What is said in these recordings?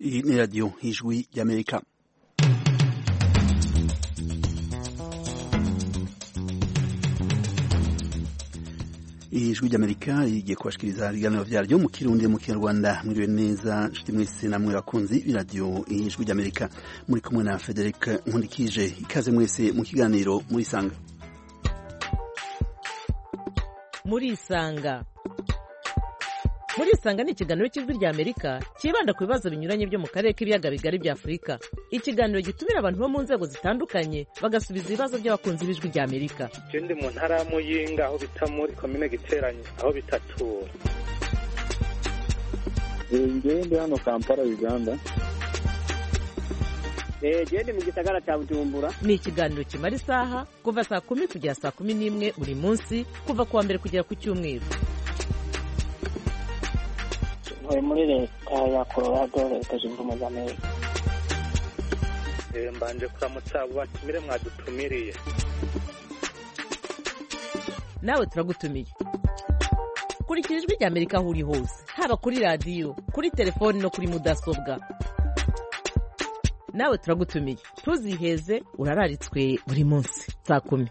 Iyi ni radiyo y'ijwi y'Amerika. Ijwi ry'Amerika rigiye kubashikiriza ibiganiro vyaryo mu Kirundi mu Kinyarwanda. Mwiriwe neza nshuti mwese namwe bakunzi b'iradiyo y'ijwi ry'Amerika, muri kumwe na Frederic Nkundikije. Ikaze mwese mu kiganiro Murisanga. Murisanga ni ikiganiro cy'ijwi ry'Amerika kibanda ku bibazo binyuranye byo mu karere k'ibiyaga bigari bya Afurika. Ikiganiro gitumira abantu bo mu nzego zitandukanye bagasubiza ibibazo by'abakunzi b'ijwi ry'Amerika. Ndi mu ntara ya Muyinga aho bita muri komine Giteranyi aho bitatura. Ndi hano Kampala Uganda. Ndi mu gisagara cya Bujumbura. Ni ikiganiro kimara isaha kuva saa 10 kugera saa 11 buri munsi kuva kuwa mbere kugera ku cyumweru. Muri leta ya Colorado, leta zunze ubumwe za Amerika. Mbanje kuramutsa abo batumire mwadutumiriye. Nawe turagutumiye. Kurikira ijwi ry'Amerika aho uri hose, haba kuri radiyo, kuri telefoni no kuri mudasobwa. Nawe turagutumiye. Ntuziheze, urararitswe buri munsi saa 10.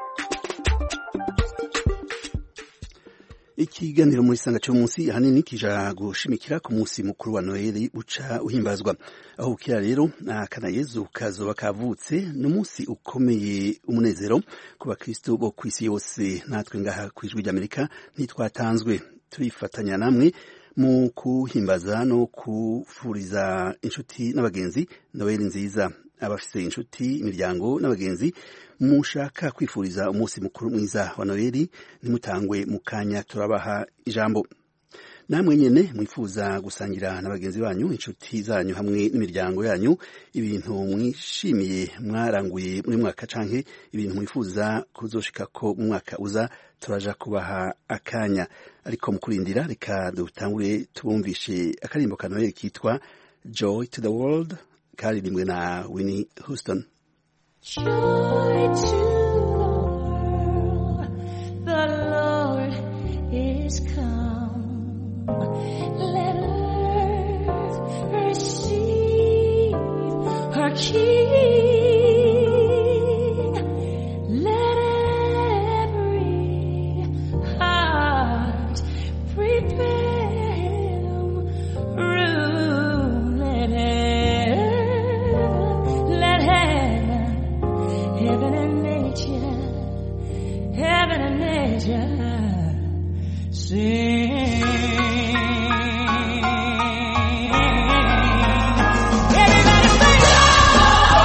Ikiganiro Murisanga cyo munsi hanini kija gushimikira ku munsi mukuru wa Noel uca uhimbazwa. Aho ukira rero akana Yezu kazoba kavutse n'umunsi ukomeye umunezero ku bakristo bo kwisi yose. Natwe ngaha ku ijwi ry'Amerika ntitwatanzwe, turifatanya namwe mu kuhimbaza no kufuriza inshuti n'abagenzi Noel nziza. Abafise inshuti, imiryango n'abagenzi mushaka kwifuriza umunsi mukuru mwiza wa Noel, nimutangwe mu kanya turabaha ijambo. Namwe nyene mwifuza gusangira n'abagenzi banyu, inshuti zanyu hamwe n'imiryango yanyu ibintu mwishimiye mwaranguye muri mwaka canke ibintu mwifuza kuzoshikako mu mwaka uza, turaja kubaha akanya. Ariko mukurindira reka dutangure tubumvishe akarimbo ka Noel kitwa Joy to the World, karirimbwe na Winnie Houston. Joy to the world, the Lord is come. Let earth receive her King. Let every heart prepare room. Let heaven and nature sing. Everybody sing.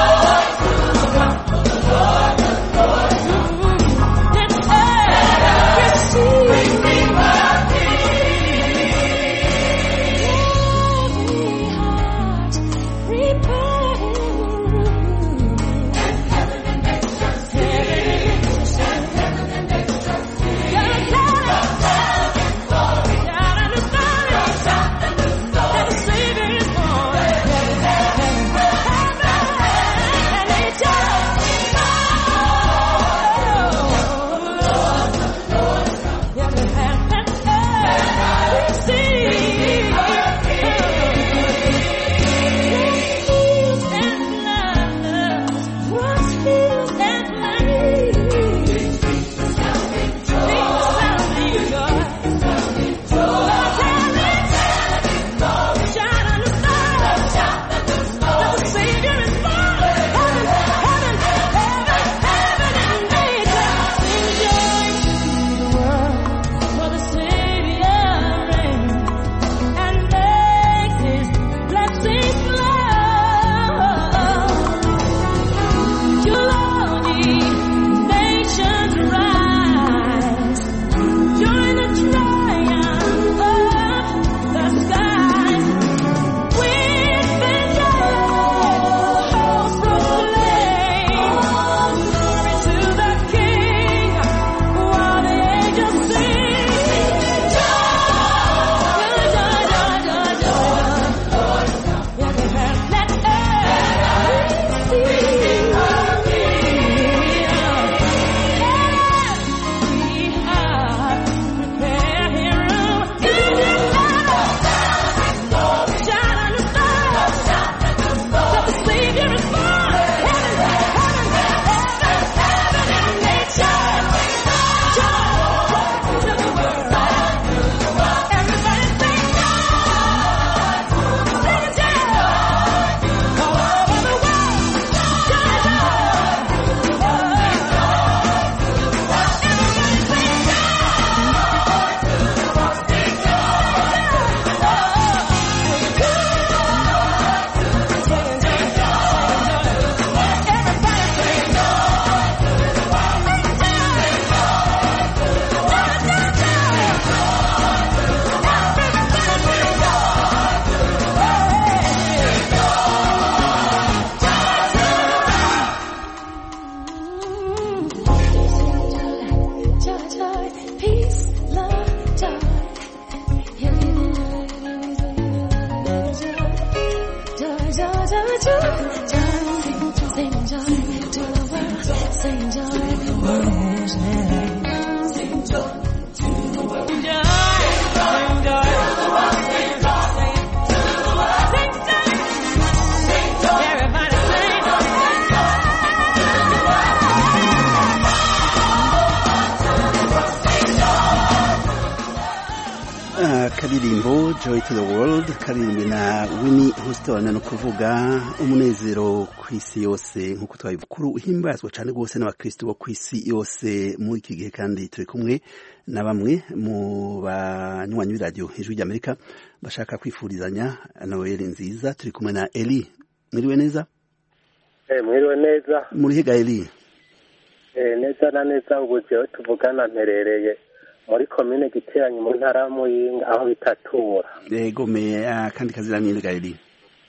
akaririmbo Joy to the World karirimbwe na Winnie Houston, no kuvuga umunezero ku isi yose nk'uko twabikuru uhimbazwa cyane rwose n'abakristo bo ku isi yose muri iki gihe. Kandi turi kumwe na bamwe mu banywanyi b'iradiyo Ijwi ry'Amerika bashaka kwifurizanya Noel nziza. Turi kumwe na Eli. Mwiriwe neza? Mwiriwe neza. Muri higa Eli? Neza na neza, ubu jewe tuvugana mperereye muri komine Giteranyi mu ntara ya Muyinga aho bitatura. Yego, me akandi kazina ninde Eli?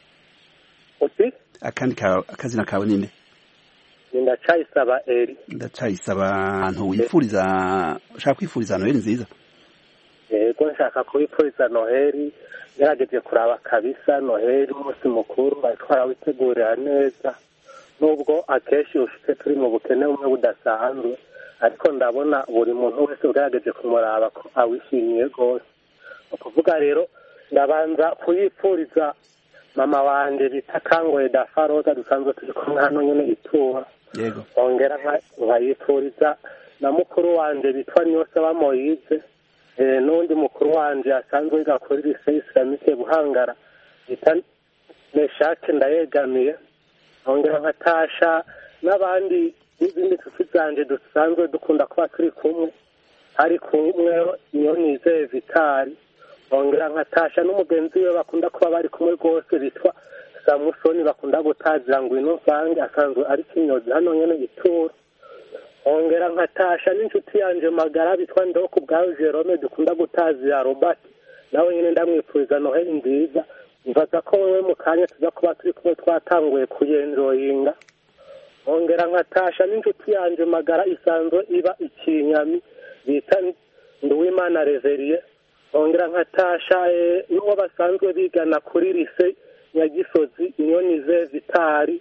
Uti? Akandi akazina kawe ninde? Ndacayisaba Eli. Ndacayisaba ahantu wifuriza, ushaka kwifuriza Noel nziza? Yego, nshaka kwifuriza Noheli, ngerageje kuraba kabisa Noheli umunsi mukuru batwara witegurira neza, nubwo akenshi ushitse turi mu bukene bumwe budasanzwe, ariko ndabona buri muntu wese ugerageje kumuraba ko awishimiye rwose. Ukuvuga rero ndabanza kuyipfuriza mama wanje bita Kangoye Dafaroza, dusanzwe turi kumwe hano nyene itura. Yego. Ongera nkayipfuriza na mukuru wanje bitwa Niyonsaba Moyize, n'undi mukuru wanje asanzwe yiga kuri lycée islamique Buhangara bita Meshake Ndayegamiye. Ongera nkatasha n'abandi n'izindi nshuti zanje dusanzwe dukunda kuba turi kumwe, hari kumwe Niyonizeye Vitali. Ongera nkatasha n'umugenzi we bakunda kuba bari kumwe rwose bitwa Samusoni, bakunda gutazira ngo ino mvange, asanzwe ari Kinyozi hano nyene itura. Ongera nkatasha n'inshuti yanje magara bitwa Ndoko bwawe Jerome, dukunda gutazira Robert, nawe nyene ndamwifuriza Noheli nziza. Mvaza ko wewe mu kanya tuza kuba turi kumwe twatanguye kuyenjoyinga. Ongera nkatasha n'inshuti yanje magara isanzwe iba Ikinyami bita Nduwimana Reverie. Ongera nkatasha n'uwo basanzwe bigana kuri lycée Nyagisozi Niyonize Vitali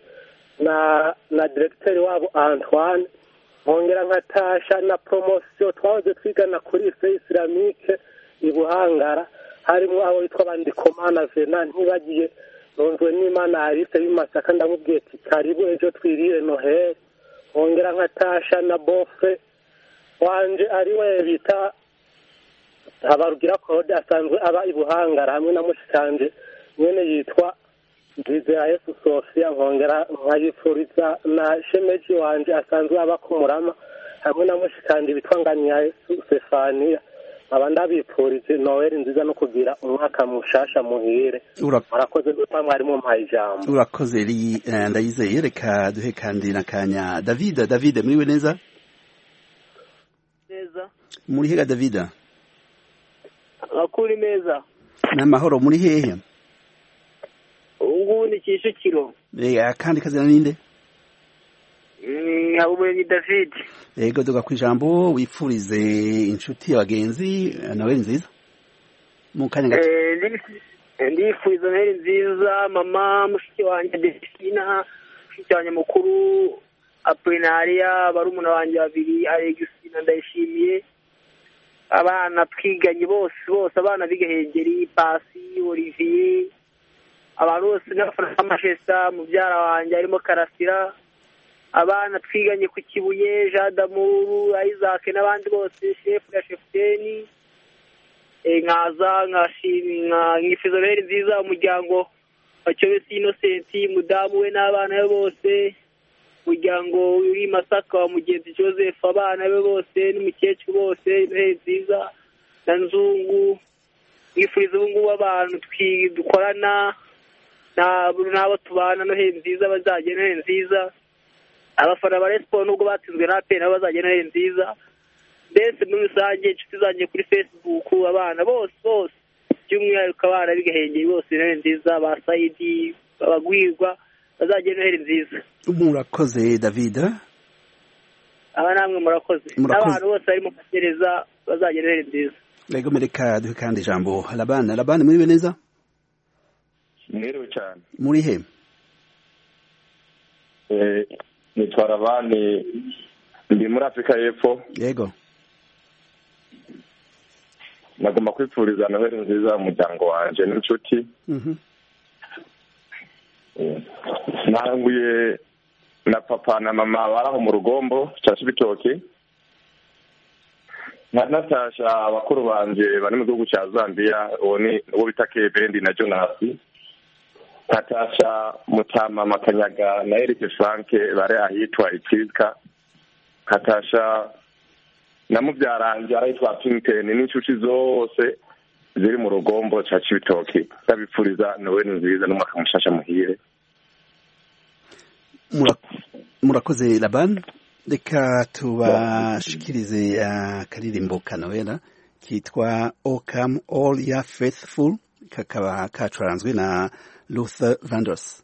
na directeur wabo Antoine. Ongera nkatasha na promotion twahoze twigana kuri lycée islamique Ibuhangara, harimo abo bitwa Bandikomana Vena, ntibagiye nonzwe n'Imana Alice y'Imasaka, ndamubwiye ati karibu ejo twirire Noheli. Ongera nkatasha na bofe wanje ari we bita Habarugira Claude, asanzwe aba Ibuhangara, hamwe na mushikanje nyene yitwa Ndizera Yesu Sofia. Nkongera nkayifuriza na shemeji wanje asanzwe aba Kumurama, hamwe na mushikanje bitwa Nganya Yesu Stefania. Abandabipfurije Noel nziza no kugira umwaka mushasha muhire. Murakoze gutwa mwarimu mpaye ijambo. Urakoze ndayizeye. Reka duhe kandi nakanya David. Muriwe neza? Neza. Muri hega David? Akuri meza. N'amahoro. Muri hehe? Ubu ni Kicukiro. Akandi kazina ninde? Habumuremyi David. Yego, duga kwijambo wifurize inshuti y'abagenzi Noel nziza mu kanya gato. Ndifuriza Noel nziza mama, mushiki wanje Destina, mushiki wanje mukuru Apolinaria, barumuna wanje babiri Alexina Ndayishimiye, abana twiganye bose abana bigahengeri Pasi Olivier, abantu bose n'abafana Manchester, mubyara wanje arimo Karasira, abana twiganye ku Kibuye Jean d'Amour, Isaac n'abandi bose, chef ya Chefeni, nkaza nkashimira nkifizo Noheli nziza umuryango wa Cyobesi Innocent, mudamu we n'abana be bose, umuryango uri Masaka wa Mugenzi Joseph, abana be bose n'umukecuru bose, Noheli nziza na Nzungu. Nkifuriza ubu ngubu abantu dukorana n'abo tubana Noheli nziza, bazagenda Noheli nziza. Abafana ba Respo nubwo batsinzwe na APR bazagenda Noheli nziza. Mbese muri rusange inshuti zanjye kuri Facebook, abana bose by'umwihariko abana bigahengeri bose Noheli nziza, ba Saidi babagwirwa bazagenda Noheli nziza. Murakoze David. Aba namwe murakoze. Abantu bose bari mu kagereza bazagenda Noheli nziza. Lego mereka duhe kandi ijambo Labani. Muriwe neza? Mwiriwe cyane. Muri he? Nitwa Labani, ndi muri Afrika y'Epfo. Yego. Nagomba kwifuriza Noheli nziza umuryango wanje n'inshuti. Nanguye na papa na mama baraho mu Rugombo cya Cibitoke. natasha abakuru banje bari mu gihugu cya Zambia uwo bita Kebendi na Jonasi, natasha Mutama Makanyaga na Eric Frank bari ahitwa Ikiska, natasha na mubyaranje arahitwa Pinten, n'inshuti zose ziri mu rugombo ca Cibitoki, ndabipfuriza Noel nziza n'umwaka mushasha muhire. Murakoze Laban, reka tubashikirize akaririmbo ka Noel kitwa O Come All Ya Faithful, kakaba kacuranzwe na Luther Vandross.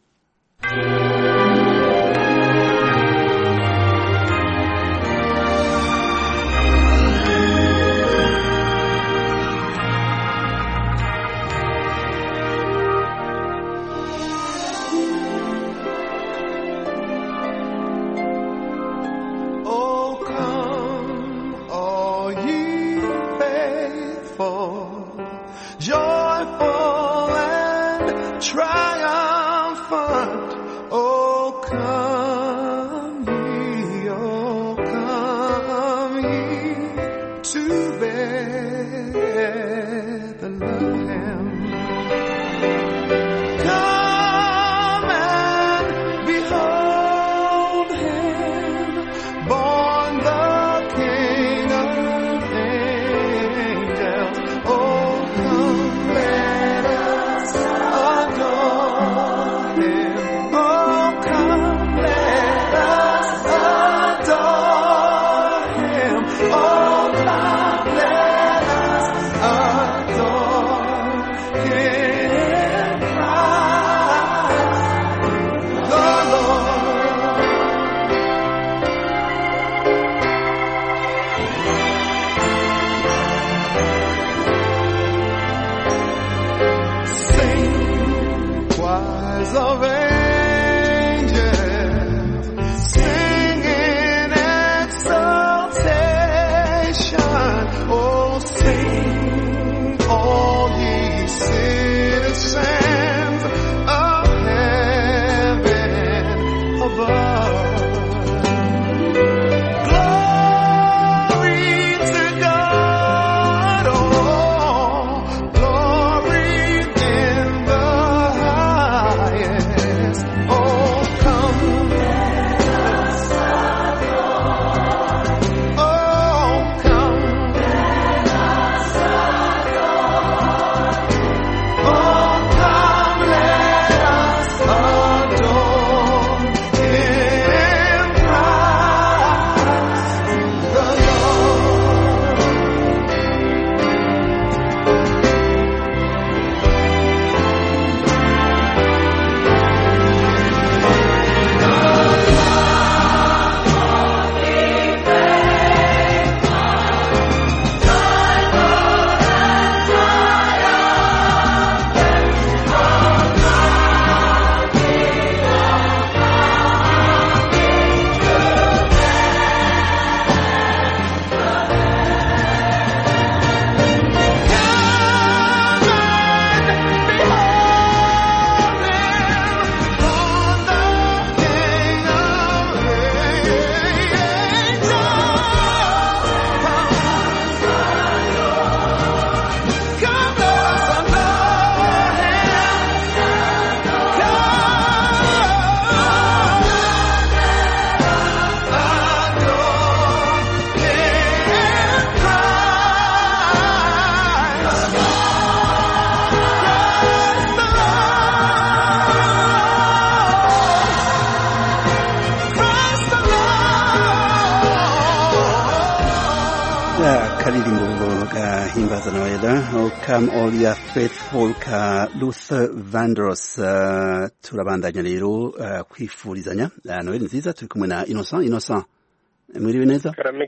karirimbo gahimbaza Noel O Come All Ya Faithful ka Luther Vandross. Turabandanya rero kwifurizanya Noel nziza, turi kumwe na Innocent. Mwiriwe neza? Karame.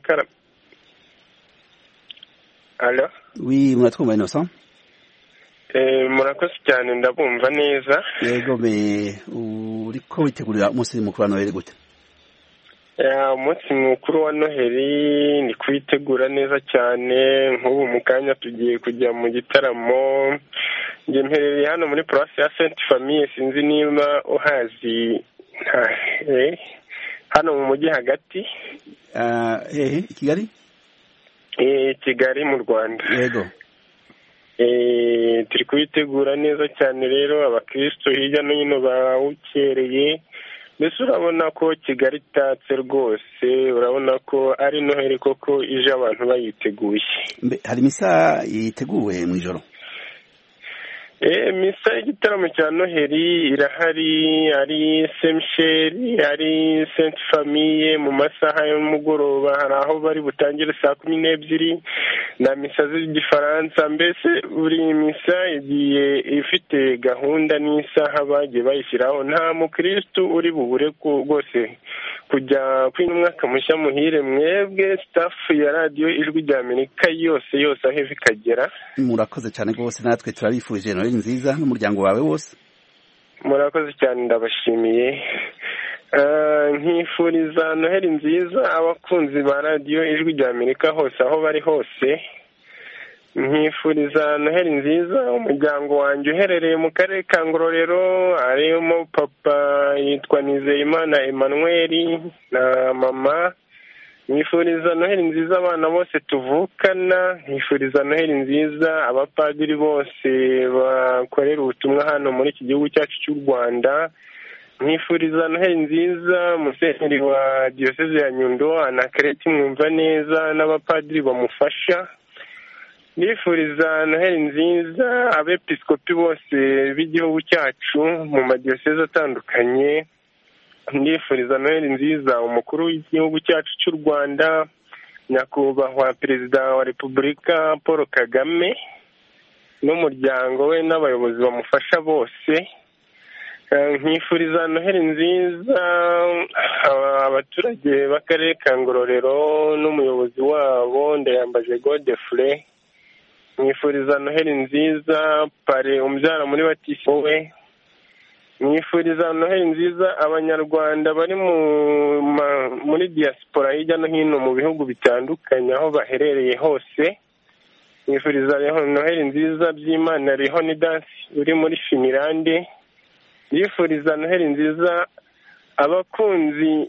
Allo? Oui, muratwumva Innocent? Murakoze cyane, ndabumva neza. Yego uriko witegurira umunsi mukuru wa Noel gute? Umunsi mukuru wa Noheli ni kwitegura neza cyane. Nk'ubu mu kanya tugiye kujya mu gitaramo. Nge mperereye hano muri Province ya Sainte Famille, sinzi niba uhazi. Hano mu mujyi hagati. Kigali? Kigali mu Rwanda. Yego. Turi kubitegura neza cyane rero abakristo hirya no hino bawukereye, mbese urabona ko Kigali itatse rwose, urabona ko ari noheri koko ije abantu bayiteguye. Hari misa yiteguwe mu ijoro? Misa y'igitaramo cya noheri irahari, ari Saint-Michel, ari Sainte Famille mu masaha y'umugoroba, hari aho bari butangire 12:00 na misa z'igifaransa. Mbese buri misa igiye ifite gahunda n'isaha bagiye bayishyiraho. Nta mukristo uri bubure rwose kujya kwina umwaka mushya muhire mwebwe staff ya radio Ijwi rya Amerika yose aho ikagera. Murakoze cyane rwose, natwe turabifuje Noheli nziza n'umuryango wawe wose. Murakoze cyane, ndabashimiye. Nkifuriza Noheli nziza abakunzi ba radio Ijwi rya Amerika hose aho bari hose. Nkifuriza Noheli nziza umuryango wanjye uherereye mu karere ka Ngororero, arimo papa yitwa Nizeyimana Emmanuel na mama. Nkifuriza Noheli nziza abana bose tuvukana. Nkifuriza Noheli nziza abapadiri bose bakorera ubutumwa hano muri iki gihugu cyacu cy'u Rwanda. Nkifuriza Noheli nziza musenyeri wa Diocese ya Nyundo Anakareti Mwumva neza n'abapadiri bamufasha. Nifuriza Noheli nziza abepiskopi bose b'igihugu cyacu mu madiyoseze atandukanye. Nifuriza Noheli nziza umukuru w'igihugu cyacu cy'u Rwanda, nyakubahwa perezida wa Repubulika Paul Kagame n'umuryango we n'abayobozi bamufasha bose. Nkifuriza Noheli nziza abaturage b'akarere ka Ngororero n'umuyobozi wabo Ndayambaje Godefroid. Nkifuriza Noheli nziza pare umbyara muri Batisimu we. Nkifuriza Noheli nziza abanyarwanda bari muri diaspora hirya no hino mu bihugu bitandukanye aho baherereye hose. Nkifuriza Noheli nziza by'Imana Leonidas uri muri Finland. Nkifuriza Noheli nziza abakunzi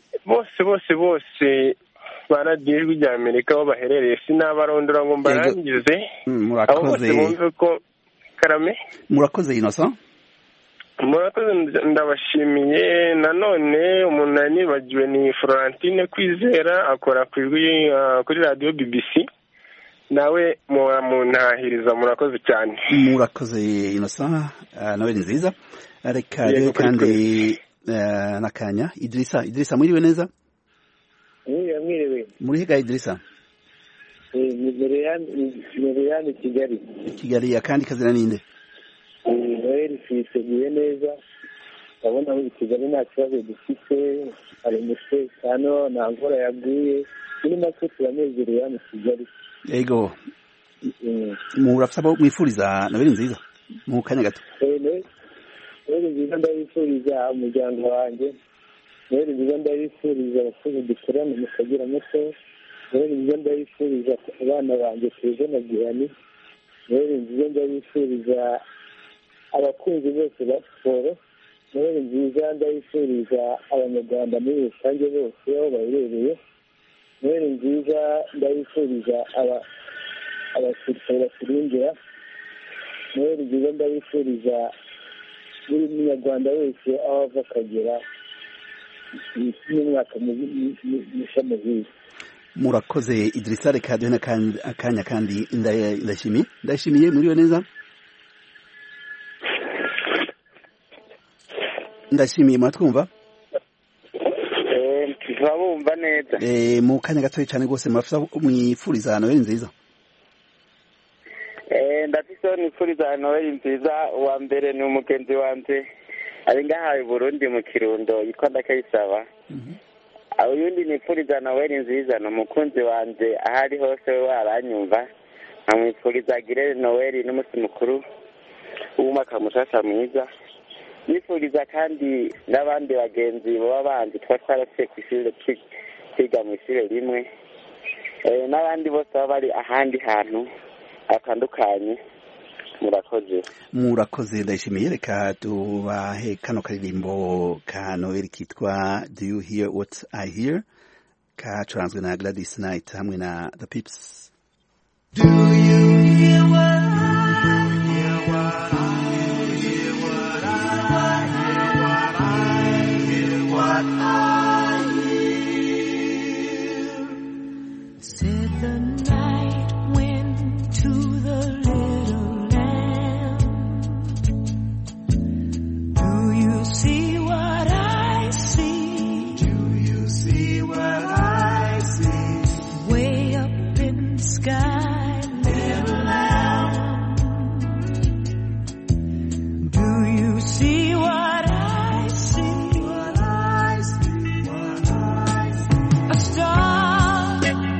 bose baradiyo Ijwi rya Amerika aho baherereye, sinabarondora ngo mbarangize. Murakoze. Bumve ko karame. Murakoze Innocent. Murakoze, ndabashimiye. Nanone umuntu yanibagiwe ni Florentine Kwizera, akora kuri radio BBC, nawe muntahiriza. Murakoze cyane. Murakoze Innocent, nawe ni nziza. Reka rero kandi nakanya Idrissa mwiriwe neza? Mwiriwe. Muri higa Idrissa? Mireyani Kigali. Kigali, akandi kazina ninde? Noheli twiteguye neza, urabona muri Kigali nta kibazo dufite, hari umutekano, nta mvura yaguye, muri make turanezerewe hano Kigali. Yego. Murafite mwifuriza Noheli nziza mu kanya gato? Noheli nziza ndabifuriza umuryango wanjye, Noheli nziza ndabifuriza abakozi dukorana mu Kagera muto, Noheli nziza ndabifuriza abana banjye Tuzo na Gihani, Noheli nziza ndabifuriza abakunzi bose ba siporo, Noheli nziza ndabifuriza abanyarwanda muri rusange bose aho baherereye, Noheli nziza ndabifuriza abasirikare baturindira, Noheli nziza ndabifuriza buri munyarwanda wese aho ava akagera n'umwaka mushya muhire. Murakoze Idrissa, reka duhe akanya kandi ndashimiye muriwe neza? Ndashimiye, muratwumva? Turabumva neza. Mu kanya gatoya cyane rwose mwifuriza Noheli nziza? Ndafise nifuriza Noheli nziza. Uwa mbere ni umugenzi wanje ari ngaha i Burundi mu Kirundo yitwa Ndakayisaba. Uyundi nifuriza Noheli nziza ni umukunzi wanje ahari hose we waranyumva, nkamwifuriza agire Noheli n'umunsi mukuru w'umwaka mushasha mwiza. Nifuriza kandi n'abandi bagenzi baba bandi twarasiye ku ishuri kwiga mu ishuri rimwe, n'abandi bose baba bari ahandi hantu hatandukanye. Murakoze, ndayishimiye. Reka tubahe kano karirimbo ka Noheli kitwa Do You Hear What I Hear, kacuranzwe na Gladys Knight hamwe na The Pips. Do you hear what I hear? What I hear? What I hear? What I hear? What I hear? Said the night wind to the little lamb. Do you see what I see? Do you see what I see? Way up in the sky, little lamb. Do you see what I see? What I see? What I see? A star,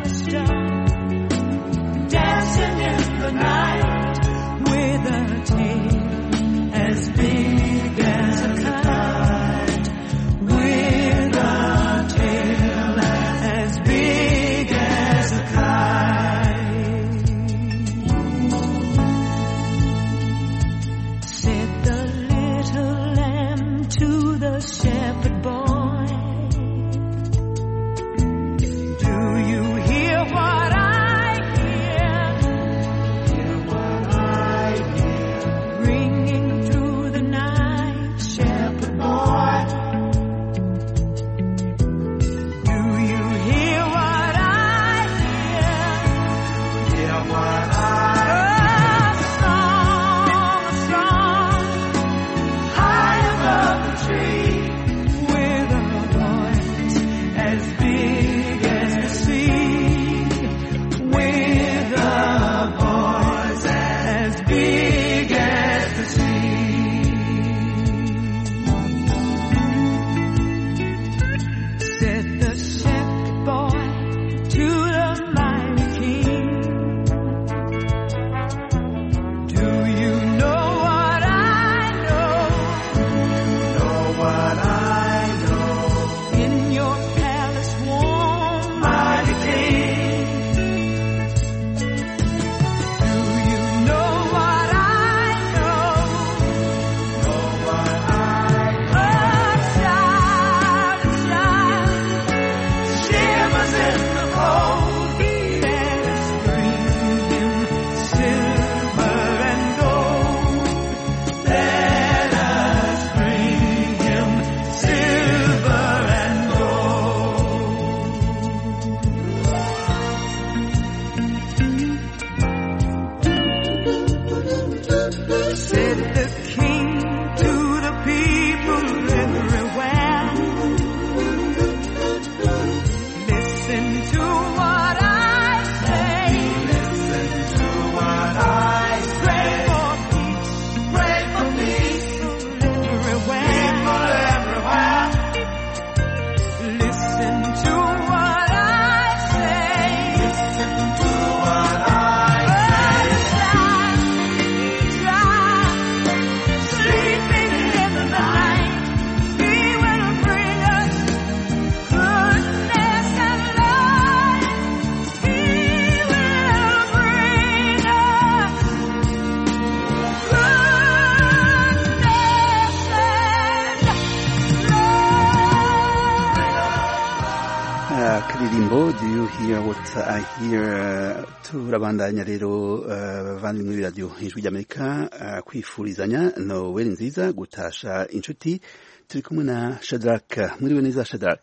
dancing in the night with a tail as big as a kite, with a tail as big as a kite. Said the little lamb to the shepherd boy, do you hear what I hear? Hear what I hear? Ringing through the night, shepherd boy. Do you hear what I hear? Hear what I hear? A song, high above the tree, with a voice as big as the sea, with a voice as big as the sea. Said the shepherd boy to the mighty king, do you know what I know? Know what I know? In your palace warm, mighty king, do you know what I know? Know what I know? A child shivers in the cold. Let us bring him silver and gold. Let us bring him silver and gold. Said the king to the people everywhere, listen to what I say. Listen to what I say. Pray for peace, everywhere. People everywhere. Listen to what I say. Listen to what I say. Sleeping in the night, He will bring us goodness and light. He will bring us akaririmbo do you hear what I hear. Turabandanya rero bavandimwe muri radio ijwi ry'Amerika kwifurizanya Noel nziza, gutasha inshuti. Turi kumwe na Shadrack. Muriwe neza Shadrack?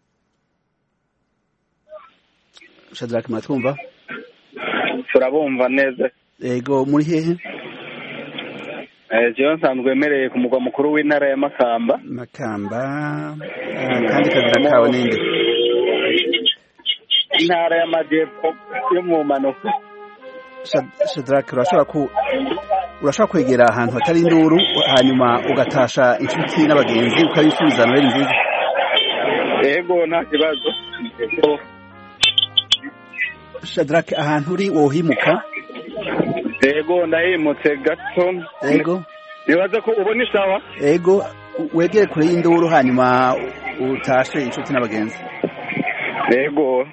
Shadrack matwumva? Turabumva neza. Ego, muri hehe? Jewe nsanzwe mereye ku mugwa mukuru w'intara ya Makamba. Makamba. Kandi kazina kawe ninde? Intara y'Amajyepfo yo mu manuko. Shadrack, urashobora kwegera ahantu hatari induru hanyuma ugatasha inshuti n'abagenzi ukabifuza Noel nziza? Ego, nta kibazo. Shadrack, ahantu uri wohimuka? Ego, ndahimutse gato. Ego. Nibaza ko ubona isawa? Ego, wegere kure y'induru hanyuma utashe inshuti n'abagenzi. Ego.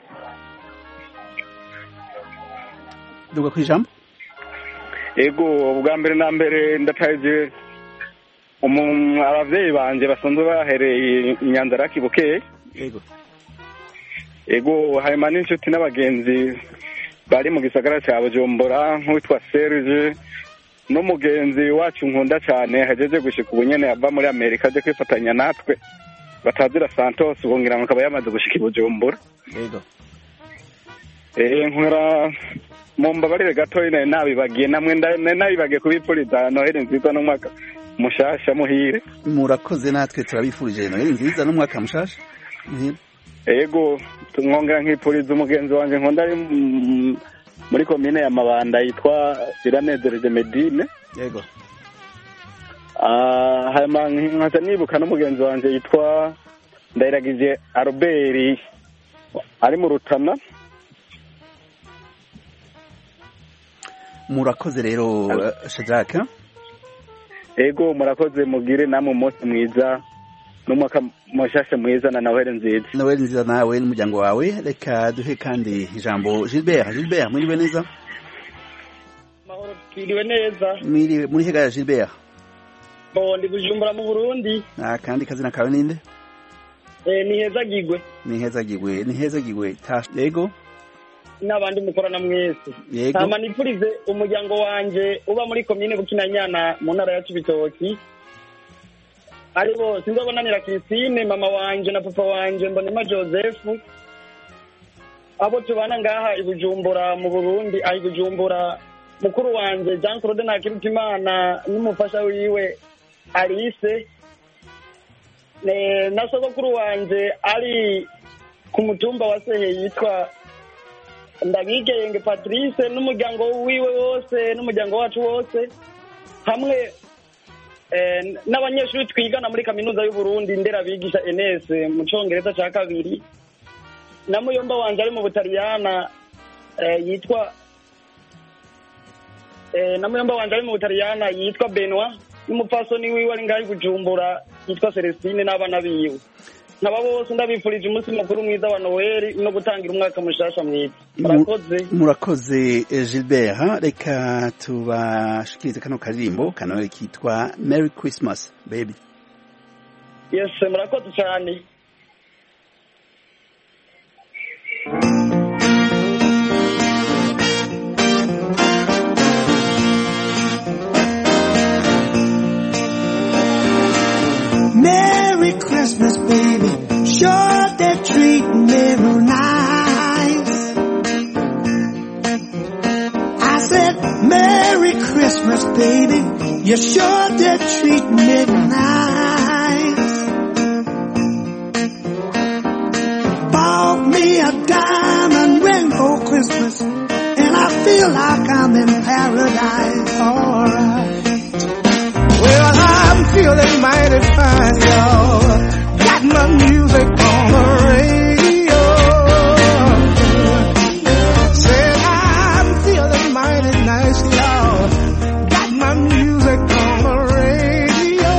Duga kwijambo? Ego, ubwa mbere na mbere ndataje abavyeyi banje basanzwe bahereye Inyanzaraki Bukeye. Ego. Ego, hanyuma n'inshuti n'abagenzi bari mu gisagara cya Bujumbura nk'uwitwa Serge n'umugenzi wacu nkunda cyane hajeje gushika ubu nyene ava muri Amerika aje kwifatanya natwe batazira Santos bongera ngo akaba yamaze gushika i Bujumbura. Yego. Nkora mu mbabarire gato ine nabibagiye namwe nabibagiye kubipfuriza Noheli nziza n'umwaka mushasha muhire. Murakoze natwe turabifurije Noheli nziza n'umwaka mushasha muhire. Yego nkongera nkipfuriza umugenzi wanje nkunda ari muri komine ya Mabanda yitwa Iranezereje Medine. Yego. Hanyuma nkaza nibuka n'umugenzi wanje yitwa Ndayiragije Albert ari mu Rutana. Murakoze rero Shadraka. Ego murakoze mugire namwe umunsi mwiza n'umwaka mushasha mwiza na Noheli nziza. Noheli nziza nawe n'umuryango wawe. Reka duhe kandi ijambo Gilbert. Gilbert mwiriwe neza? Mahoro twiriwe neza. Muri hega Gilbert? Ndi Bujumbura mu Burundi. Kandi kazina kawe ninde? Ni hezagigwe. Yego. N'abandi mukorana mwese. Hama nipfurize umuryango wanje uba muri komine Bukinanyana mu ntara ya Cibitoki. Aribo sinzobonanira Christine mama wanje na papa wanje Mbonema Joseph. Abo tubana ngaha i Bujumbura mu Burundi, ayi Bujumbura mukuru wanje Jean Claude Nakirutimana n'umufasha wiwe Alice. Na sogokuru wanje ari ku mutumba wa Sehe yitwa Ndabigenge Patrice n'umuryango wiwe wose n'umuryango wacu wose hamwe n'abanyeshuri twigana muri kaminuza y'u Burundi ndera bigisha NS mu Congereza ca kabiri na muyomba wanje ari mu Butaliyana yitwa Benoit n'umupfasoni wiwe ari ngaho Bujumbura yitwa Celestine n'abana biwe. Naba bose ndabifurije umunsi mukuru mwiza wa Noheli no gutangira umwaka mushasha mwiza. Murakoze Gilbert. Reka tubashikirize kano karirimbo Noheli kitwa Merry Christmas baby. Yes, murakoze cyane. Merry Christmas, baby. Sure they're treating me real nice. I said, Merry Christmas, baby. You sure they're treating me nice. Bought me a diamond ring for Christmas, and I feel like I'm in paradise. Alright. Well, I'm feeling mighty fine, y'all. Got my music on the radio. Said I'm feeling mighty nice, y'all. Got my music on the radio.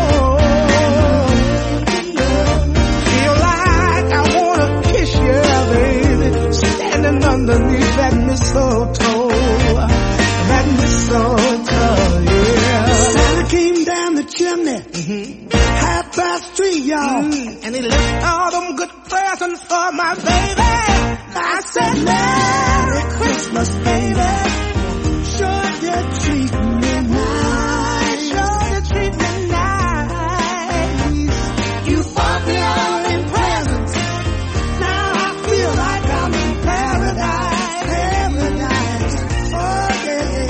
Feel like I wanna kiss you, baby. Standing underneath that mistletoe. That mistletoe, yeah. Santa came down the chimney, 3:30, y'all, and he left all them good presents for my baby. I said, Merry Christmas, baby. Sure you treat me nice. Sure you treat me nice. You bought me all in presents. Now I feel like I'm in paradise. Paradise. Oh yeah.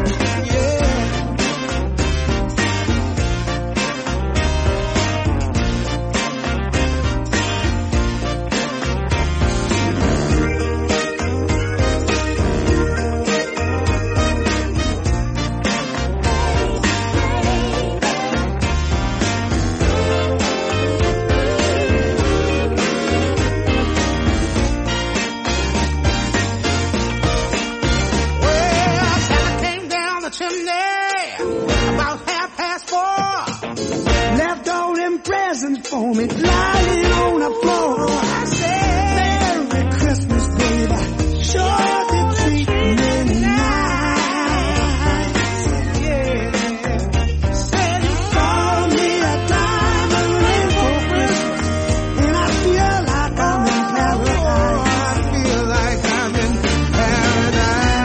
For me, lying on the floor. I said, Merry Christmas, baby. Sure they treat me nice. Yeah. Said you bought me a diamond ring for Christmas, and I feel like I'm in paradise. I feel like I'm in paradise.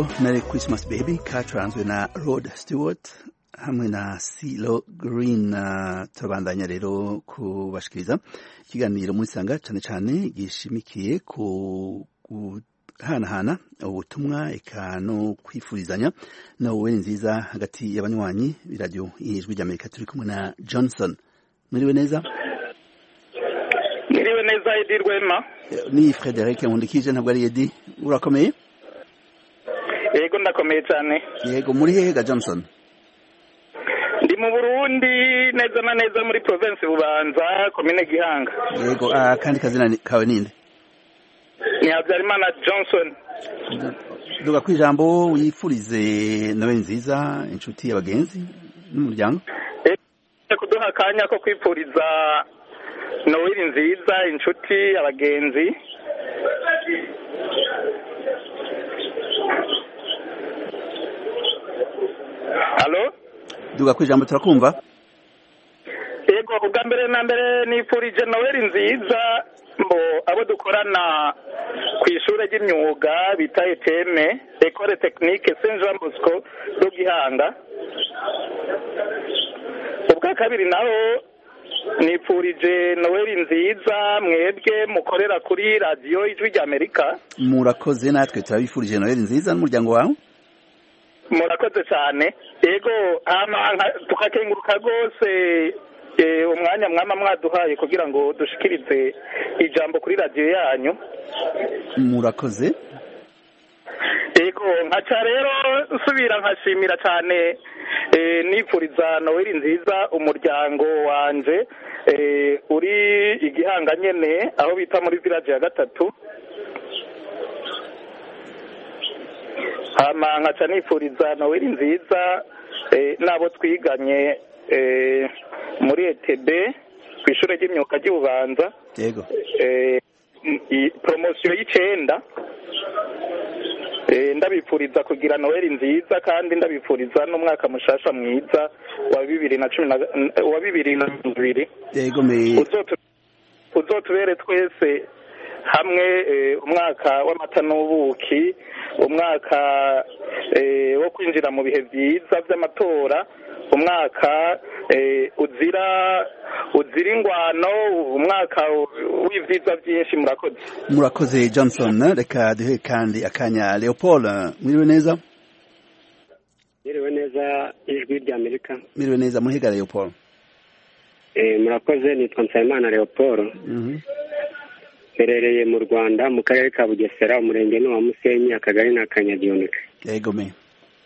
akaririmbo Merry Christmas Baby kacuranzwe na Rod Stewart hamwe na CeeLo Green. Turabandanya rero kubashikiriza ikiganiro muri sanga cyane cyane gishimikiye ku guhanahana ubutumwa eka no kwifurizanya nawe nziza hagati y'abanywanyi b'iradiyo y'ijwi ry'Amerika. Turi kumwe na Johnson. Mwiriwe neza? Mwiriwe neza Edi Rwema. Ni Frederic Nkundikije, ntabwo ari Edi. Urakomeye? Yego ndakomeye cyane. Yego, muri hehe ga Johnson? Ndi mu Burundi neza na neza muri province Bubanza, komine Gihanga. Yego, kandi kazina kawe ninde? Ni Habyarimana Johnson. Duga kwijambo wifurize nawe nziza inshuti y'abagenzi n'umuryango. Kuduha akanya ko kwipuriza Noel nziza inshuti abagenzi. Allo? Duga kwijambo turakumva. Yego, ubwa mbere na mbere nipurije Noel nziza mbo abo dukorana ku ishure ry'imyuga bita ETM École Technique Saint Jean Bosco do Gihanga. Ubwa kabiri naho nipfurije Noel nziza mwebwe mukorera kuri radio y'ijwi ry'Amerika. Murakoze, natwe turabifurije Noel nziza n'umuryango wawe. Murakoze cyane. Yego, tukakenguruka rwose umwanya mwama mwaduhaye kugira ngo dushikirize ijambo kuri radio yanyu. Murakoze. Yego, nkaca rero nsubira nkashimira cyane nipfuriza Noel nziza umuryango wanje uri Igihanga nyene aho bita muri village ya gatatu. Hama nkaca nipfuriza Noel nziza nabo twiganye muri ETB ku ishure ry'imyuga ry'Ububanza. Yego. Promotion y'icenda. Ndabipfuriza kugira Noel nziza kandi ndabipfuriza n'umwaka mushasha mwiza wa 2022. Yego me. Uzotubere twese hamwe umwaka w'amata n'ubuki, umwaka wo kwinjira mu bihe byiza by'amatora, umwaka uzira ingwano, umwaka w'ivyiza byinshi. Murakoze Johnson. Reka duhe kandi akanya Leopold. Mwiriwe neza? Mwiriwe neza ijwi ry'Amerika. Mwiriwe neza, muhiga Leopold. Murakoze, nitwa Nsabimana Leopold. Herereye mu Rwanda mu karere ka Bugesera, umurenge wa Musenyi, akagari na Kanyagihunike. Yego me.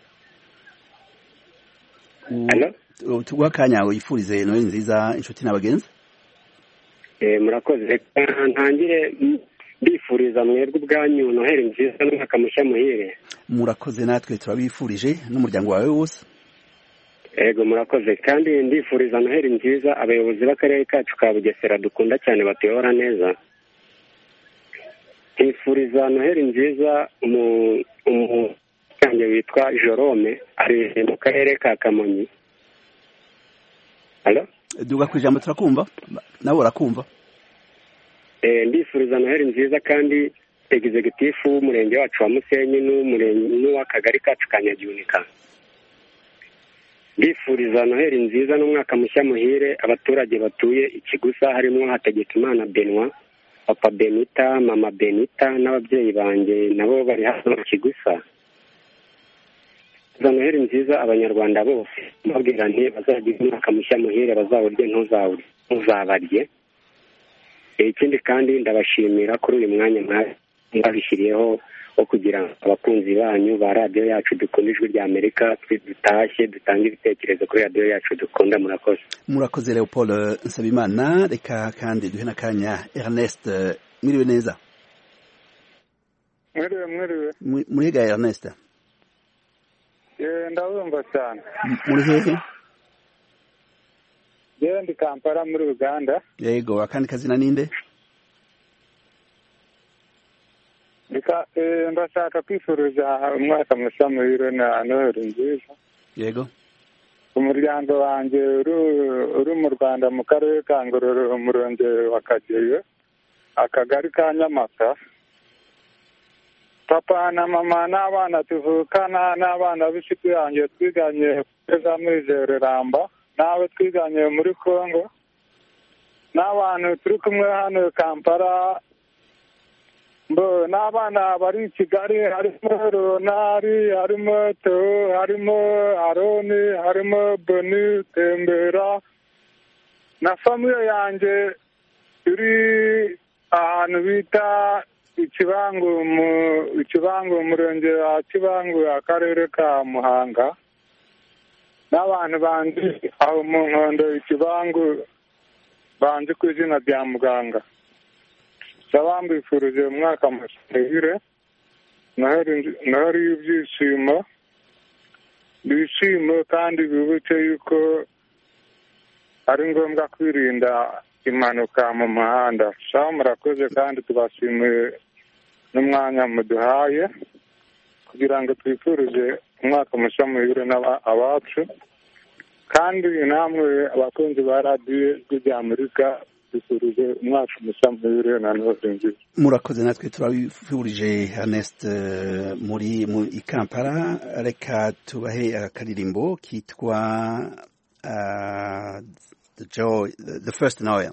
Hello? Tuguha akanya wifurize Noel nziza inshuti n'abagenzi. Murakoze, ntangire mbifuriza mwebwe ubwanyu Noheli nziza n'umwaka mushya muhire. Murakoze, natwe turabifurije n'umuryango wawe wose. Yego, murakoze, kandi ndifuriza Noheli nziza abayobozi b'akarere kacu ka Bugesera dukunda cyane batuyobora neza. Nifuriza Noheli nziza umukange witwa Jerome ari mu karere ka Kamonyi. Hello? Duga kwijambo turakumva, nawe urakumva. Ndifuriza Noheli nziza kandi executive w'umurenge wacu wa Musenyi n'uw'akagari kacu ka Nyagihunike. Ndifuriza Noheli nziza n'umwaka mushya muhire abaturage batuye Ikigusa, harimo Hategekimana Benoit, Papa Benita, Mama Benita n'ababyeyi banjye nabo bari hano Ikigusa. Noheli nziza abanyarwanda bose mbabwira nti bazagira umwaka mushya muhire, bazawurye ntuzabarye. Ikindi kandi ndabashimira kuri uyu mwanya mwabishyiriyeho wo kugira abakunzi banyu ba radio yacu dukunda ijwi ry'Amerika dutashye dutanga ibitekerezo kuri radio yacu dukunda. Murakoze. Murakoze Leopold Nsabimana. Reka kandi duhe n'akanya Ernest. Mwiriwe neza? Mwiriwe. Muriga Ernest? Ndabumva cyane. Muri hehe? Ndi Kampala muri Uganda. Yego, akandi kazina ninde? Ndashaka kwifuriza umwaka mushya muhire na Noheli nziza. Yego. Umuryango wanjye uri mu Rwanda mu karere ka Ngororero, umurenge wa Kageyo, akagari ka Nyamata. papa na mama n'abana tuvukana n'abana b'inshuti yanjye twiganye kugeza muri Ramba nawe twiganye muri Congo n'abantu turi kumwe hano Kampala n'abana bari i Kigali harimo Ronari harimo Theo harimo Aroni harimo Boni Tembera na famiye yanjye turi ahantu bita Ikibangu umurenge wa Kibangu akarere ka Muhanga n'abantu bandi aho mu Nkondo Ikibangu banzi ku izina rya Muganga ndabambifurije umwaka muhire nahari ibyishimo bishimo kandi bibuke yuko ari ngombwa kwirinda impanuka mu muhanda shaho murakoze kandi tubashimiye n'umwanya muduhaye kugira ngo twifurije umwaka mushya muhire abacu kandi namwe abakunzi ba radiyo ry'Amerika twifurije umwaka mushya muhire na none murakoze natwe turabifurije Ernest muri i Kampala reka tubahe akaririmbo kitwa the first Noel.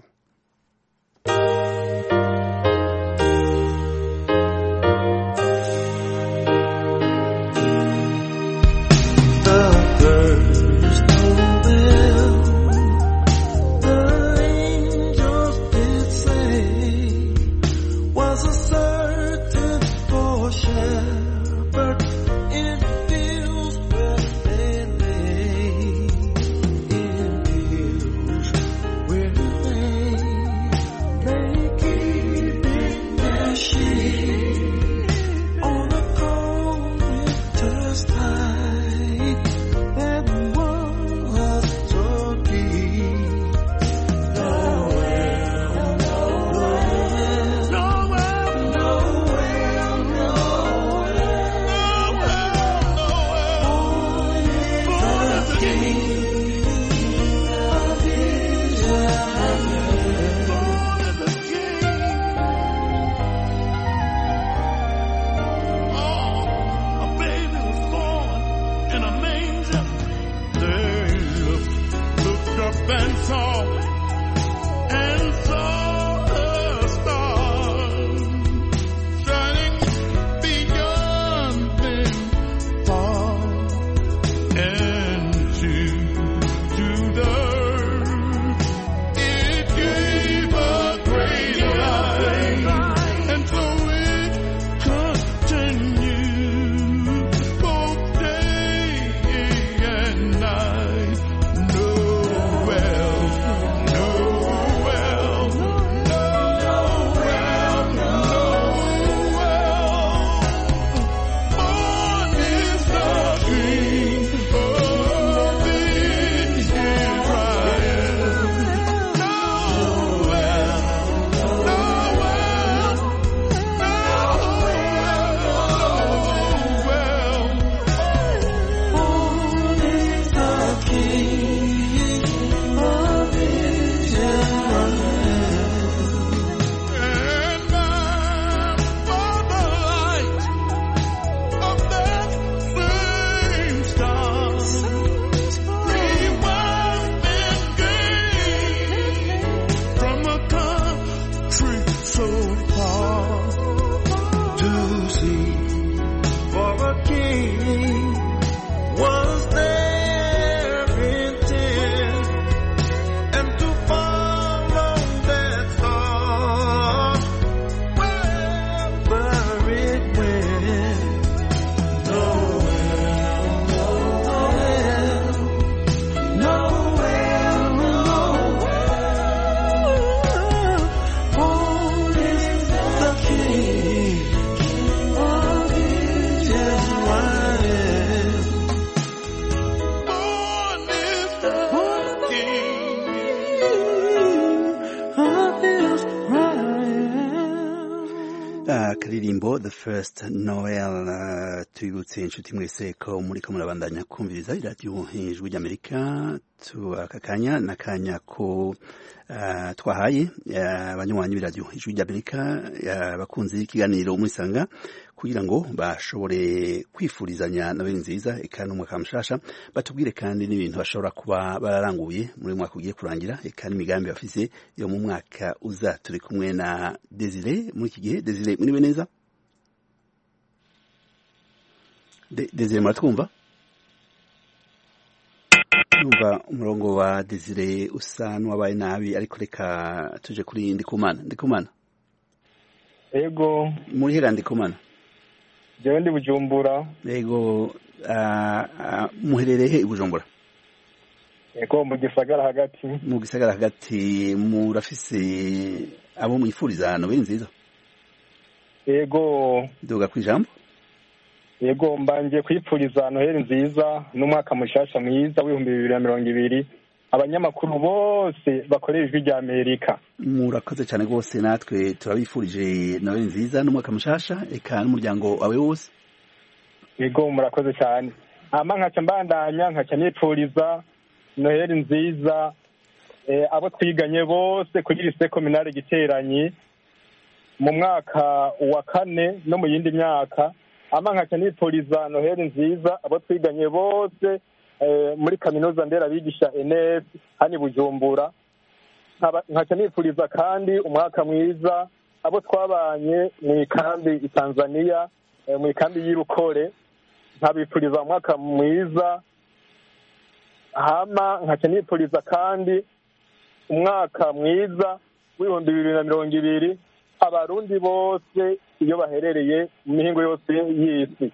akaririmbo The First Noel twibutse inshuti mwese ko muriko murabandanya kumviriza iradiyo Ijwi ry'Amerika akakanya nakanya ko twahaye abanywanyi b'iradiyo Ijwi ry'Amerika bakunze ikiganiro murisanga kugira ngo bashobore kwifurizanya Noheli nziza eka n'umwaka mushasha. Batubwire kandi n'ibintu bashobora kuba bararanguye muri mwaka ugiye kurangira eka n'imigambi bafise yo mu mwaka uza. Turi kumwe na Desire muri iki gihe. Desire, muriwe neza? Desire, muratwumva? Numva umurongo wa Desire usa n'uwabaye nabi, ariko reka tuje kuri Ndikumana. Ego. Muri hera Ndikumana? Jewe ndi Bujumbura. Ego, muherereye he i Bujumbura? Ego, mu gisagara hagati. Mu gisagara hagati. Murafise abo mwifuriza Noheli nziza? Ego. Duga kwijambo? Yego, mbanje kwipfuriza Noheli nziza n'umwaka mushasha mwiza w'ibihumbi 2020 abanyamakuru bose bakorera ijwi rya Amerika. Murakoze cyane rwose, natwe turabifurije Noheli nziza n'umwaka mushasha eka n'umuryango wawe wose. Yego, murakoze cyane. Nkaca mbandanya nkaca nipfuriza Noheli nziza abo twiganye bose kuri lycée communale Giteranyi mu mwaka wa 4 no mu yindi myaka. Nkaca nipfuriza Noheli nziza abo twiganye bose muri kaminuza nderabigisha ENS hani Bujumbura. Nkaca nipfuriza kandi umwaka mwiza abo twabanye mu ikambi i Tanzania mu ikambi y'Irukore. Nkabipfuriza umwaka mwiza. Nkaca nipfuriza kandi umwaka mwiza w'ibihumbi 2020 abarundi bose iyo baherereye mu mihingo yose y'isi.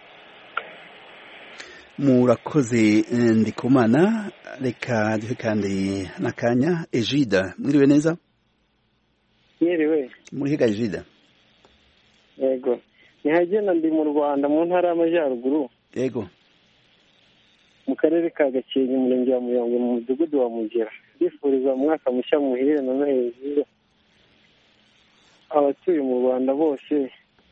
Murakoze Ndikumana. Reka duhe kandi n'akanya Ejida. Mwiriwe neza? Mwiriwe. Muri hega Ejida? Yego, nihagenda ndi mu Rwanda mu ntara y'Amajyaruguru. Yego. Mu karere ka Gakenke umurenge wa Muyongo mu mudugudu wa Mugera. Ndifuriza umwaka mushya muhire na Noheli nziza abatuye mu Rwanda bose,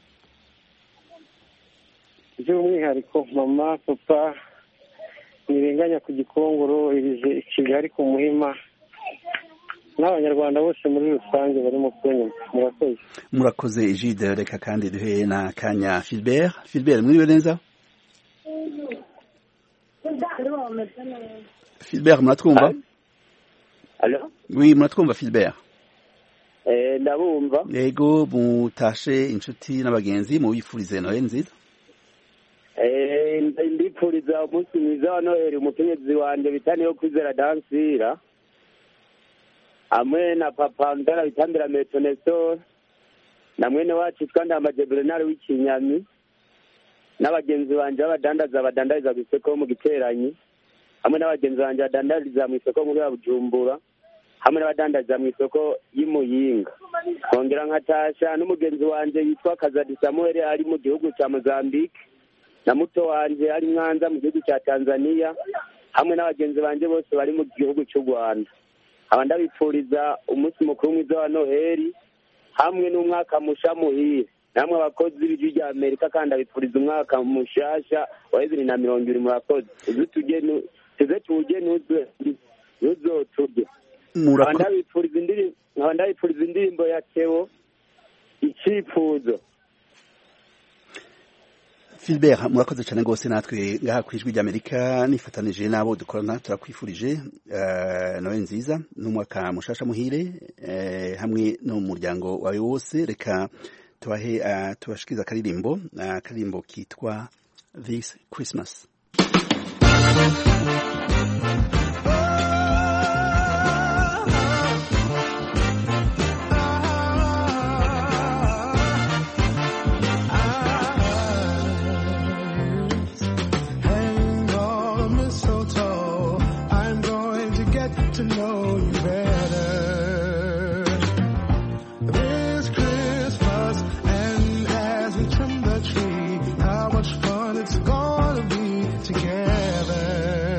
by'umwihariko mama papa nirenganya ku Gikongoro, irize i Kigali ku Muhima, n'abanyarwanda bose muri rusange barimo kunyuma. Murakoze. Murakoze Ejide. Reka kandi duhe na kanya Philbert. Philbert, mwiriwe neza? Philbert, muratwumva? Allo? Oui, muratwumva Philbert? Ndabumva. Yego, mutashe inshuti n'abagenzi mu bifurize Noheli nziza? Ndipfuriza umunsi mwiza wa Noheli umukenyezi wanje bitani yo kwizera Dansira, hamwe na papa ndara bitambira Metonesor, na mwene wacu twandambaje Bernard w'ikinyami, n'abagenzi banje badandariza kw'isoko mu Giteranyi, hamwe n'abagenzi banje badandariza mu isoko muri Bujumbura, hamwe n'abadandariza mu isoko y'Imuyinga. Kongera nkatasha n'umugenzi wanje yitwa Kazadi Samuel ari mu gihugu cya Mozambique, na muto wanje ari Mwanza mu gihugu cya Tanzania, hamwe n'abagenzi banje bose bari mu gihugu cy'u Rwanda. Ndabipfuriza umunsi mukuru mwiza wa Noheli hamwe n'umwaka musha muhire. Namwe abakozi b'ijwi rya Amerika kandi abipfuriza umwaka mushasha wa 2020. Murakoze. Tuze tuje nuzoturye. Ndabipfuriza indirimbo ya Theo Icyifuzo. Philbert, murakoze cyane rwose, natwe ngaha ku ijwi ry'Amerika nifatanije n'abo dukorana turakwifurije Noheli nziza n'umwaka mushasha muhire hamwe n'umuryango wawe wose. Reka tubashikiza akaririmbo kitwa This Christmas. To know you better this Christmas, and as we trim the tree, how much fun it's gonna be together.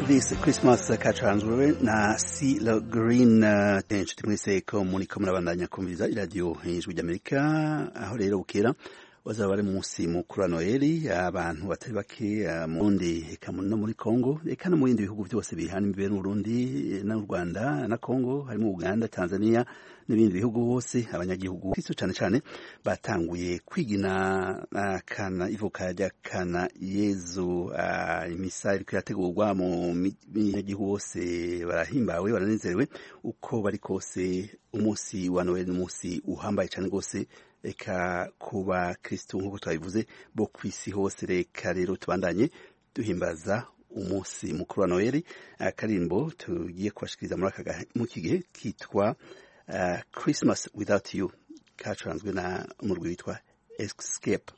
This Christmas kacanzwe na CeeLo Green. Inshuti mwese ko muriko murabandanya kumviriza iradiyo y'ijwi ry'Amerika, aho rero bukera bazaba bari munsi mukuru wa Noheli, abantu batari bake mu Burundi eka no muri Kongo eka no mu bindi bihugu byose bihana imbere n'Uburundi na Rwanda na Kongo, harimo Uganda, Tanzania n'ibindi bihugu hose. Abanyagihugu Kristo cyane cyane batanguye kwigina kana ivuka rya kana Yezu. Imisa iriko irategurwa mu banyagihugu bose barahimbawe, baranezerewe uko bari kose. Umunsi wa Noheli n'umunsi uhambaye cyane rwose eka kuba Kristo nk'uko twabivuze bo kwisi hose. Reka rero tubandanye duhimbaza umunsi mukuru wa Noheli. Akarimbo tugiye kubashikiriza mu kigihe kitwa Christmas Without You, kacanzwe na umurwi witwa Escape.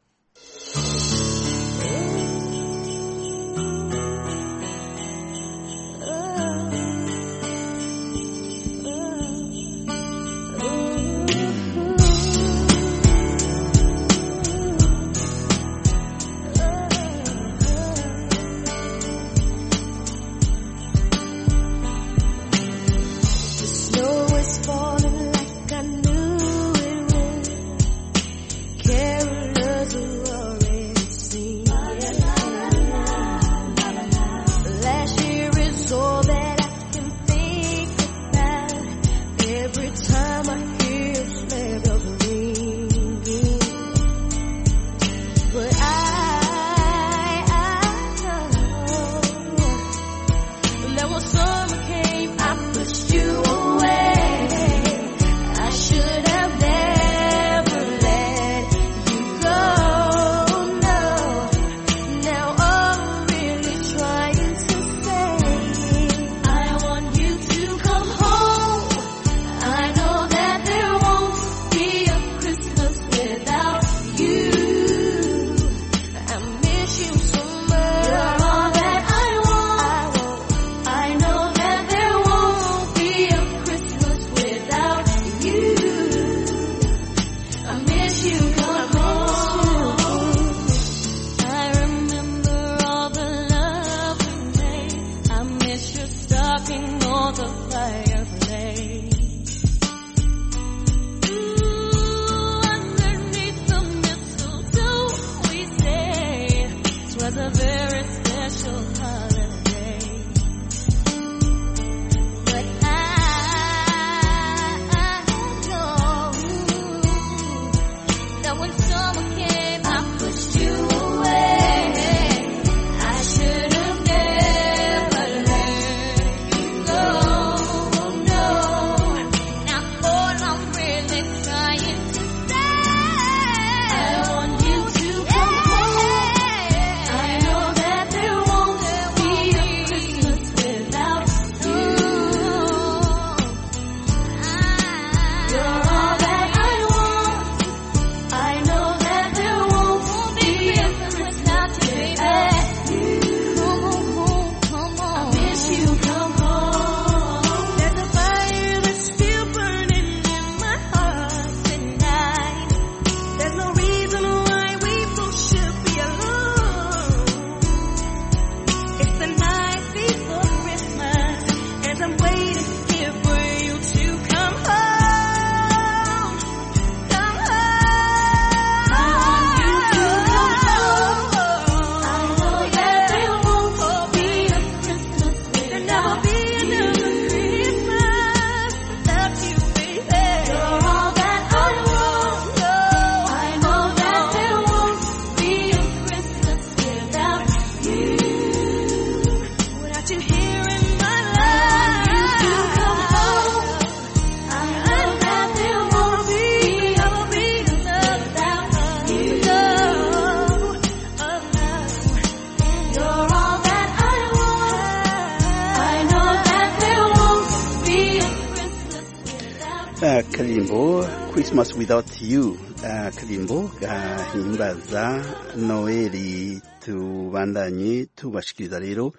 Karimbo Christmas Without You, karimbo gahimbaza Noeli. Tubandanye tubashikiriza rero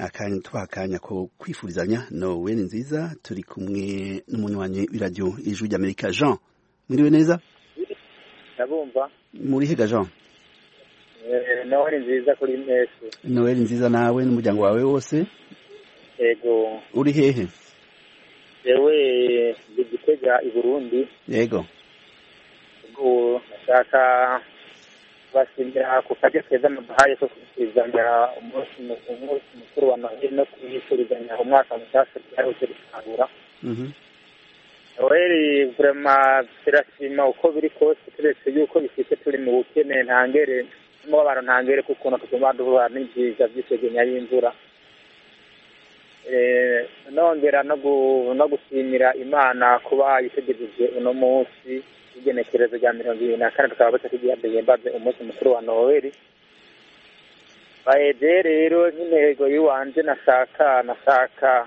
akanya ko kwifurizanya Noeli nziza. Turi kumwe n'umunywanyi w'iradiyo y'ijwi ry'Amerika, Jean. Mwiriwe neza? Ndabumva. Muri hega Jean? Noheli nziza kuri mwese. Noheli nziza nawe n'umuryango wawe wose. Yego. Uri hehe? Yewe ndi Gitega i Burundi. Yego. Ubwo nashaka bashimira ku kajya keza mubahaye ko kwizanira umunsi mukuru wa Noheli no kwifurizanya umwaka mushasha cyarose gutangura. Noheli vraiment turashima uko biri kose turetse yuko bifite turi mu bukene ntangere n'abana ntangere kuko natuma duhura n'ibyiza by'isegenya y'imvura. Nongera no gushimira Imana kuba yitegereje uno munsi igenekerezo rya 24 tukaba batakigiye duhimbaze umunsi mukuru wa Noheli. Baje rero n'intego y'uwanje nashaka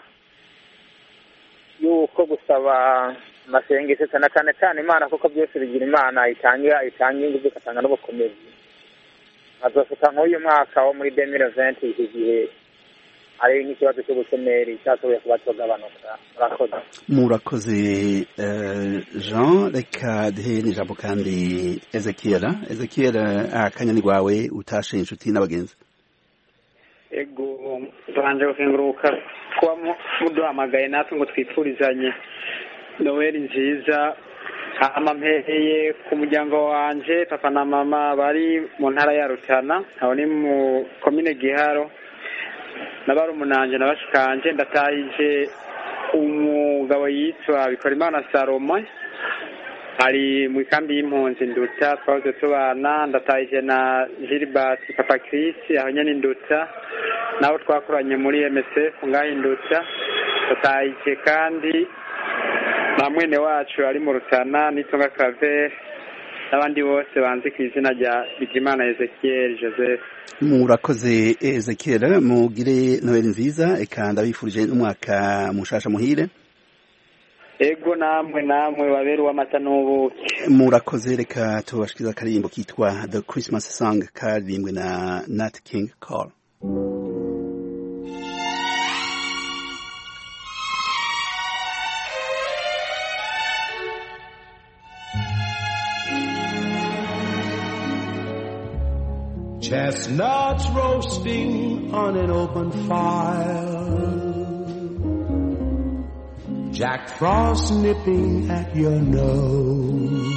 yuko gusaba amasengesho cyane Imana kuko byose bigira Imana itanga ingufu igatanga n'ubukomezi. Azosuka nk'uyu mwaka wo muri 2020 iki gihe ari nk'ikibazo cy'ubushomeri cyashoboye kuba cyagabanuka. Murakoze Jean, reka duhe n'ijambo kandi Ezekiel akanyani rwawe utashe inshuti n'abagenzi. Ego banje gukenguruka kuba muduhamagaye natwe ngo twipfurizanye Noheli nziza. Amampeheye ku muryango wanje papa na mama bari mu ntara ya Rutana, aho ni mu komine Giharo, nabari umunanje nabashikanje. Ndatahije umugabo yitwa Bikorimana Salomon ari mu kambi y'impunzi Nduta, twahoze tubana. Ndatahije na Gilbert Papa Chris aho nyene Nduta, nabo twakoranye muri MSF ngaho Nduta. Ndatahije kandi na mwene wacu ari mu Rutana Nitunga Claver n'abandi bose banze ku izina rya Bigimana Ezekiel Joseph. Murakoze Ezekiel, mugire Noheli nziza eka ndabifurije n'umwaka mushasha muhire. Ego namwe babere w'amata n'ubuki. Murakoze, reka tubashikiza akarimbo kitwa The Christmas Song karirimbwe na Nat King Cole. Chestnuts roasting on an open fire, Jack Frost nipping at your nose,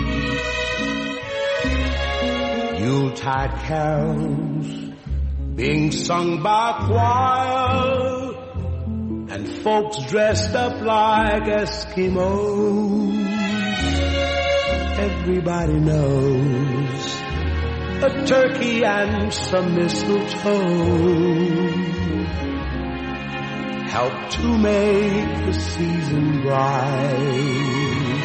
Yuletide carols being sung by choir, and folks dressed up like Eskimos. Everybody knows a turkey and some mistletoe help to make the season bright.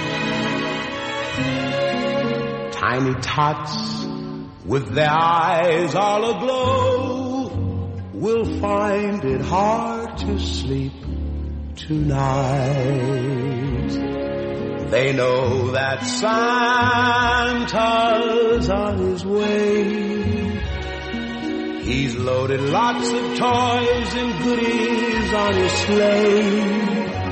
Tiny tots with their eyes all aglow will find it hard to sleep tonight. They know that Santa's on his way. He's loaded lots of toys and goodies on his sleigh.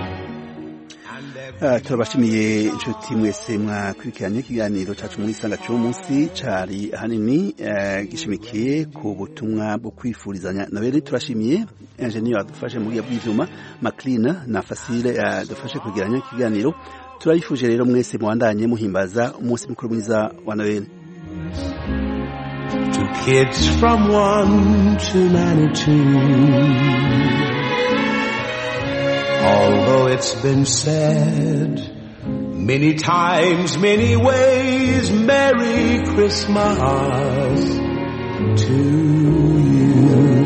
Turabashimiye inshuti mwese mwakurikiranye ikiganiro cyacu muri Sanga cy'umunsi cari ahanini gishimikiye ku butumwa bwo kwifurizanya Noheli. Turashimiye engineer adufashe muri yabw'ivyuma Maclean na Facile adufashe kugiranya ikiganiro. Turayifuje rero mwese muandanye muhimbaza umunsi mukuru mwiza wa Noheli. To kids from 1 to 92. Although it's been said many times, many ways, Merry Christmas to you.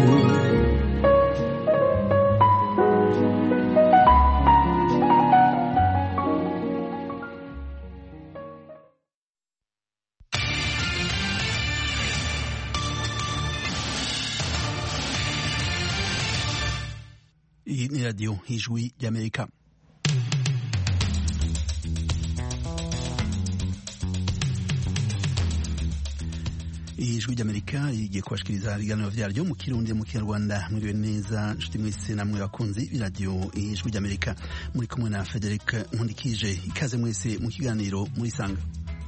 Radio Ijwi y'Amerika. Ijwi ry'Amerika igiye kubashikiriza ibiganiro vyaryo mu Kirundi mu Kinyarwanda. Mwiriwe neza nshuti mwese namwe bakunzi b'iradio Ijwi ry'Amerika, muri kumwe na Frederic Nkundikije. Ikaze mwese mu kiganiro muri Sanga.